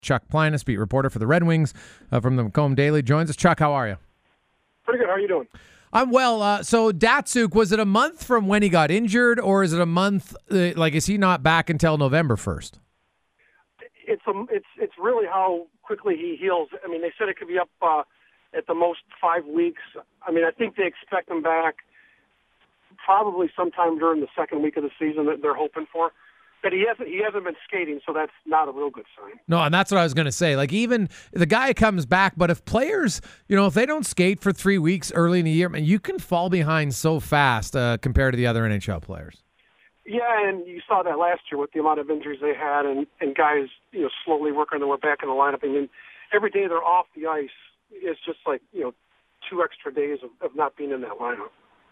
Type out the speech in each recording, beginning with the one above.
Chuck Plinus, beat reporter for the Red Wings from the Macomb Daily, joins us. Chuck, how are you? Pretty good. How are you doing? I'm well. So Datsyuk, was it a month from when he got injured, or is it a month? Is he not back until November 1st? It's really how quickly he heals. I mean, they said it could be up at the most 5 weeks. I mean, I think they expect him back probably sometime during the second week of the season that they're hoping for. But he hasn't been skating, so that's not a real good sign. No, and that's what I was going to say. Like, even the guy comes back, but if players, if they don't skate for 3 weeks early in the year, man, you can fall behind so fast compared to the other NHL players. Yeah, and you saw that last year with the amount of injuries they had and guys, slowly working their way back in the lineup. I mean, every day they're off the ice is just like, 2 extra days of not being in that lineup.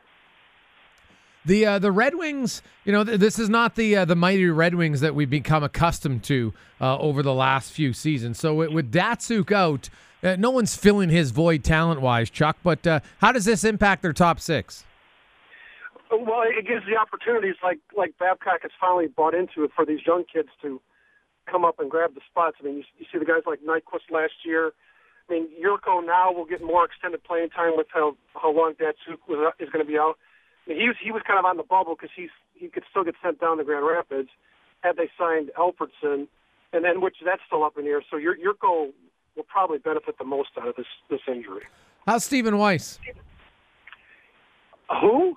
The Red Wings, this is not the mighty Red Wings that we've become accustomed to over the last few seasons. So with Datsyuk out, no one's filling his void talent-wise, Chuck. But how does this impact their top six? Well, it gives the opportunities like Babcock has finally bought into it for these young kids to come up and grab the spots. I mean, you see the guys like Nyquist last year. I mean, Yurko now will get more extended playing time with how long Datsyuk is going to be out. I mean, he was kind of on the bubble because he could still get sent down to Grand Rapids had they signed Alfredson, and then which that's still up in the air. So Yurko will probably benefit the most out of this injury. How's Stephen Weiss? Who?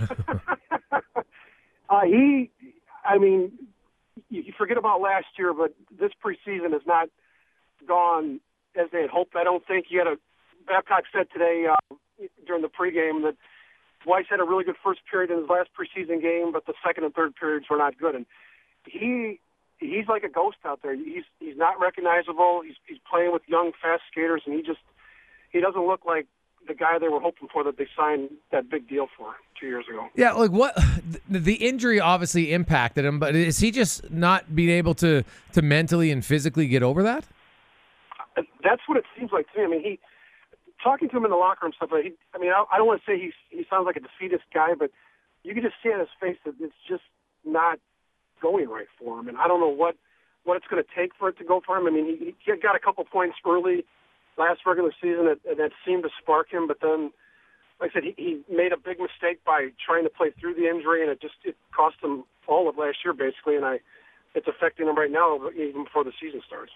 You forget about last year, but this preseason has not gone as they had hoped. I don't think Babcock said today during the pregame that Weiss had a really good first period in his last preseason game, but the second and third periods were not good. And he's like a ghost out there. He's not recognizable. He's playing with young, fast skaters, and he doesn't look like the guy they were hoping for that they signed that big deal for 2 years ago. Yeah, like what the injury obviously impacted him, but is he just not being able to mentally and physically get over that? That's what it seems like to me. I mean, talking to him in the locker room stuff. I don't want to say he sounds like a defeatist guy, but you can just see on his face that it's just not going right for him. And I don't know what it's going to take for it to go for him. I mean, he got a couple points early last regular season that seemed to spark him, but then, like I said, he made a big mistake by trying to play through the injury, and it cost him all of last year basically. And it's affecting him right now, even before the season starts.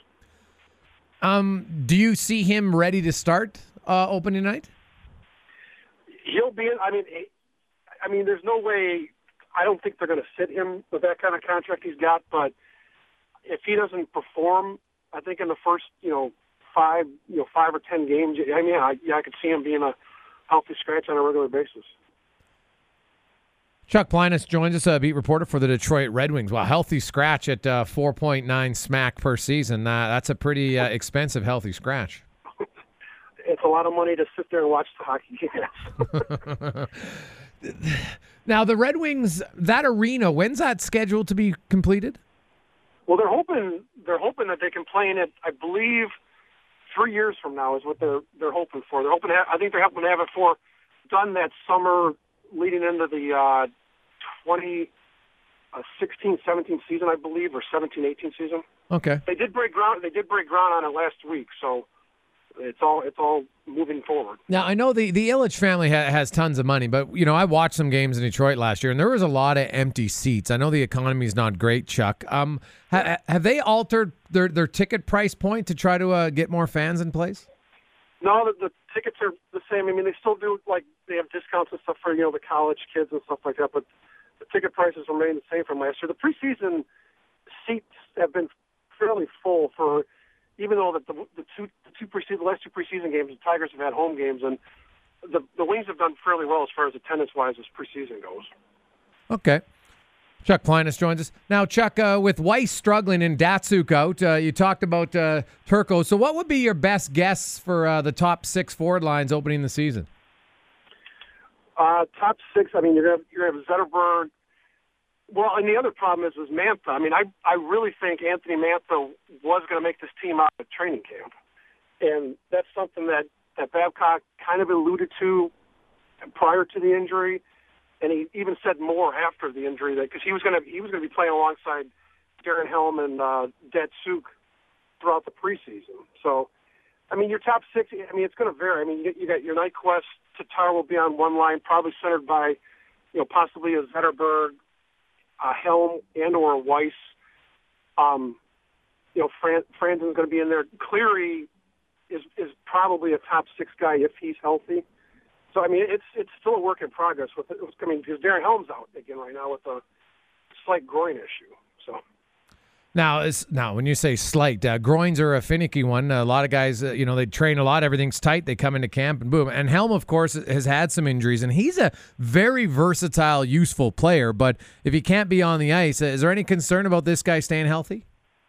Do you see him ready to start opening night? He'll be. I mean, there's no way. I don't think they're going to sit him with that kind of contract he's got. But if he doesn't perform, I think in the first, 5 or 10 games, I could see him being a healthy scratch on a regular basis. Chuck Plinus joins us, beat reporter for the Detroit Red Wings. Wow, healthy scratch at 4.9 smack per season. That's a pretty expensive healthy scratch. It's a lot of money to sit there and watch the hockey games. Now, the Red Wings, that arena, when's that scheduled to be completed? Well, they're hoping that they can play in it, I believe, 3 years from now is what they're hoping for. I think they're hoping to have it done that summer leading into the 2016-17 season, I believe, or 17-18 season. Okay. They did break ground on it last week, so it's all moving forward. Now, I know the Ilitch family has tons of money, but I watched some games in Detroit last year, and there was a lot of empty seats. I know the economy is not great, Chuck. Have they altered their ticket price point to try to get more fans in place? No, the tickets are the same. I mean, they still do, they have discounts and stuff for, the college kids and stuff like that, but the ticket prices remain the same from last year. The preseason seats have been fairly full for, even though the last two preseason games, the Tigers have had home games, and the Wings have done fairly well as far as attendance-wise as preseason goes. Okay. Chuck Plinus joins us. Now, Chuck, with Weiss struggling and Datsyuk out, you talked about Turco. So what would be your best guess for the top six forward lines opening the season? Top six, you're going to have Zetterberg. Well, and the other problem is Mantha. I mean, I really think Anthony Mantha was going to make this team out of training camp. And that's something that Babcock kind of alluded to prior to the injury. And he even said more after the injury, that because he was going to be playing alongside Darren Helm and Datsyuk throughout the preseason. So, I mean, your top six, I mean, it's going to vary. I mean, you got your Nyquist, Tatar will be on one line, probably centered by, possibly a Zetterberg, Helm, and or Weiss. Franzen's going to be in there. Cleary is probably a top six guy if he's healthy. So, I mean, it's still a work in progress. Because Darren Helm's out again right now with a slight groin issue. So. Now, when you say slight, groins are a finicky one. A lot of guys, they train a lot. Everything's tight. They come into camp and boom. And Helm, of course, has had some injuries, and he's a very versatile, useful player. But if he can't be on the ice, is there any concern about this guy staying healthy?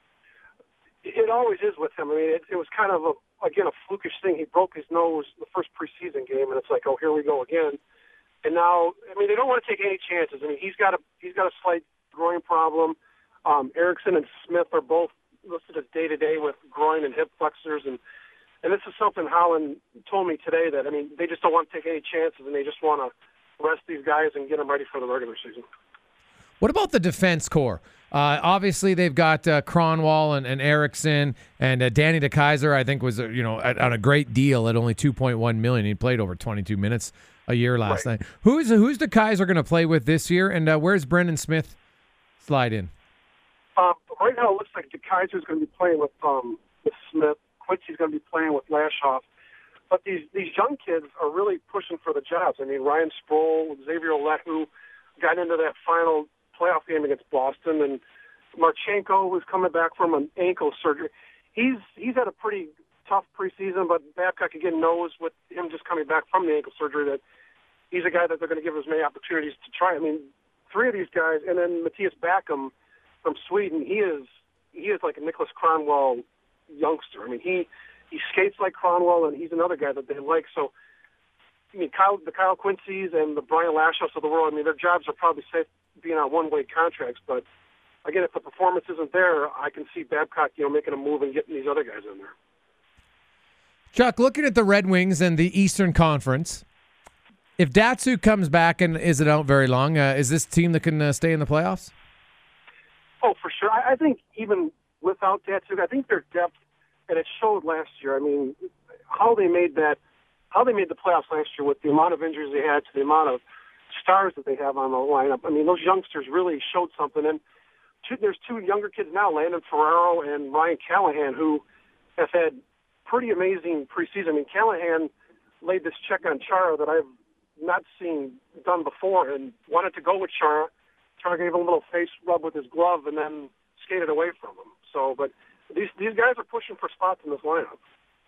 It always is with him. I mean, it was kind of a flukish thing. He broke his nose the first preseason game, and it's like, oh, here we go again. And now, I mean, they don't want to take any chances. I mean, he's got a slight groin problem. Erickson and Smith are both listed as day-to-day with groin and hip flexors, and this is something Holland told me today that, I mean, they just don't want to take any chances, and they just want to rest these guys and get them ready for the regular season. What about the defense core? Obviously, they've got Kronwall and Erickson, and Danny DeKeyser, I think, was on a great deal at only $2.1 million. He played over 22 minutes a year last night. Who's DeKeyser going to play with this year, and where's Brendan Smith slide in? Right now, it looks like DeKeyser's going to be playing with Smith. Quincy's going to be playing with Lashoff. But these young kids are really pushing for the jobs. I mean, Ryan Sproul, Xavier Ouellette, who got into that final playoff game against Boston, and Marchenko, who's coming back from an ankle surgery. He's had a pretty tough preseason, but Babcock, again, knows with him just coming back from the ankle surgery that he's a guy that they're going to give as many opportunities to try. I mean, three of these guys, and then Matthias Backham from Sweden, he is like a Nicholas Kronwall youngster. I mean, he skates like Kronwall, and he's another guy that they like. So, I mean, the Kyle Quincy's and the Brian Lashoffs of the world, I mean, their jobs are probably safe being on one-way contracts. But, again, if the performance isn't there, I can see Babcock, making a move and getting these other guys in there. Chuck, looking at the Red Wings and the Eastern Conference, if Datsuk comes back and isn't out very long, is this team that can stay in the playoffs? Oh, for sure. I think even without Datsuk, I think their depth, and it showed last year. I mean, how they made the playoffs last year with the amount of injuries they had to the amount of stars that they have on the lineup. I mean, those youngsters really showed something. And there's two younger kids now, Landon Ferraro and Ryan Callahan, who have had pretty amazing preseason. I mean, Callahan laid this check on Chara that I've not seen done before and wanted to go with Chara. Chara gave him a little face rub with his glove and then skated away from him. So, but these guys are pushing for spots in this lineup.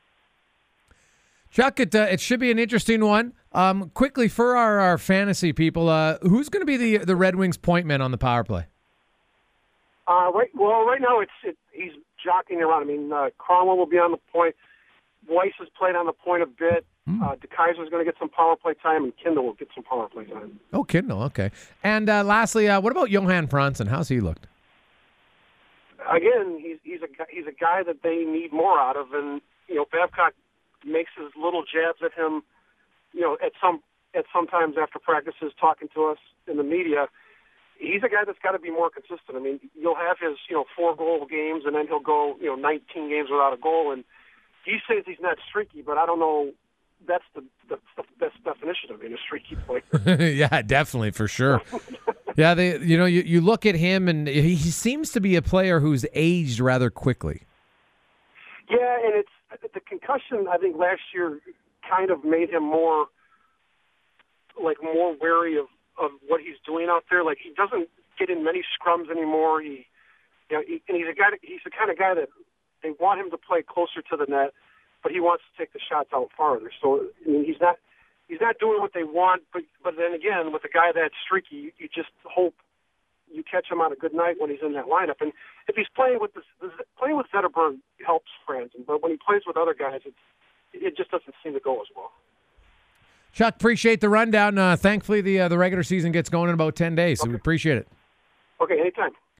Chuck, it should be an interesting one. Quickly, for our fantasy people, who's going to be the Red Wings point man on the power play? Right now he's jockeying around. I mean, Cromwell will be on the point. Weiss has played on the point a bit. DeKeyser's going to get some power play time, and Kindle will get some power play time. Oh, Kindle, okay. And lastly, what about Johan Franzen? How's he looked? Again, he's a guy that they need more out of, and Babcock makes his little jabs at him. At sometimes after practices, talking to us in the media. He's a guy that's got to be more consistent. I mean, you'll have his 4-goal games, and then he'll go 19 games without a goal, and he says he's not streaky, but I don't know. That's the best definition of being a streaky player. Yeah, definitely, for sure. Yeah, you look at him, and he seems to be a player who's aged rather quickly. Yeah, and it's the concussion. I think last year kind of made him more wary of what he's doing out there. Like, he doesn't get in many scrums anymore. And he's the kind of guy that they want him to play closer to the net, but he wants to take the shots out farther. So, I mean, he's not doing what they want, but then again, with a guy that's streaky, you just hope you catch him on a good night when he's in that lineup. And if he's playing with Zetterberg helps Franzen, but when he plays with other guys, it just doesn't seem to go as well. Chuck, appreciate the rundown. Thankfully, the regular season gets going in about 10 days, so we appreciate it. Okay, anytime.